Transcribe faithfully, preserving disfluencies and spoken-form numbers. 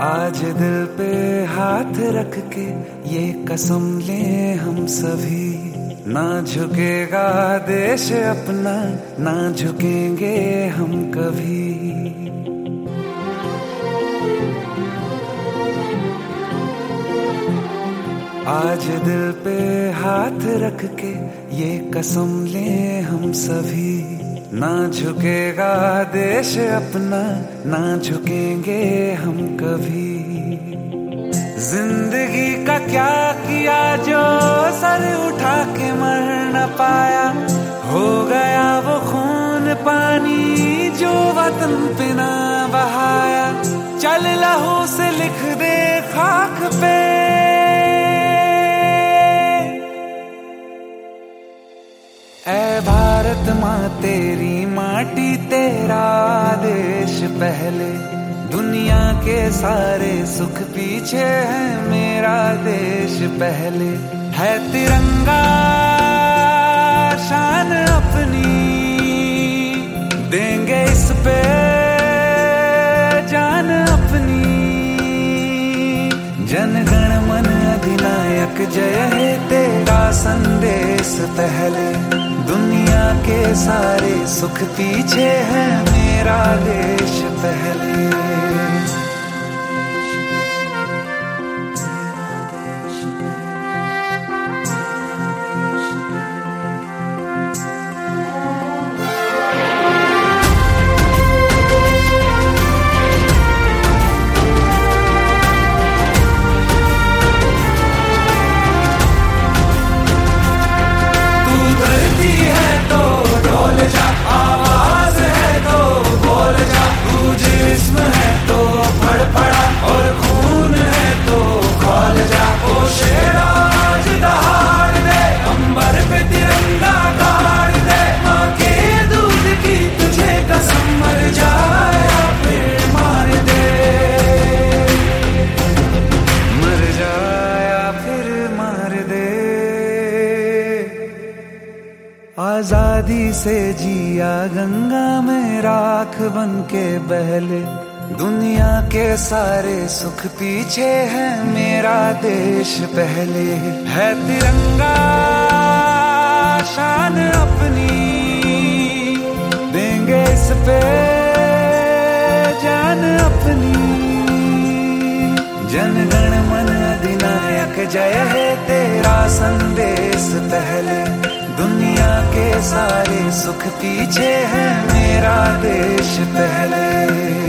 आज दिल पे हाथ रख के ये कसम ले हम सभी, ना झुकेगा देश अपना, ना झुकेंगे हम कभी। आज दिल पे हाथ रख के ये कसम ले हम सभी, ना झुकेगा देश अपना, ना झुकेंगे हम कभी। जिंदगी का क्या किया जो सर उठा के मर न पाया, हो गया वो खून पानी जो वतन पे ना बहाया। चल लहू से लिख दे खाक पे, ऐ भारत माँ तेरी माटी तेरा देश पहले, दुनिया के सारे सुख पीछे है मेरा देश पहले। है तिरंगा शान अपनी, देंगे इस पे जान अपनी। जन गण मन अधिनायक जय हे तेरा संदेश पहले, दुनिया के सारे सुख पीछे है मेरा देश पहले। आजादी से जिया गंगा में राख बन के बहले, दुनिया के सारे सुख पीछे है मेरा देश पहले। है तिरंगा शान अपनी, देंगे इस पे जान अपनी। जन गण मन अधिनायक जय है तेरा संदेश पहले, दुनिया के सारे सुख पीछे है मेरा देश पहले।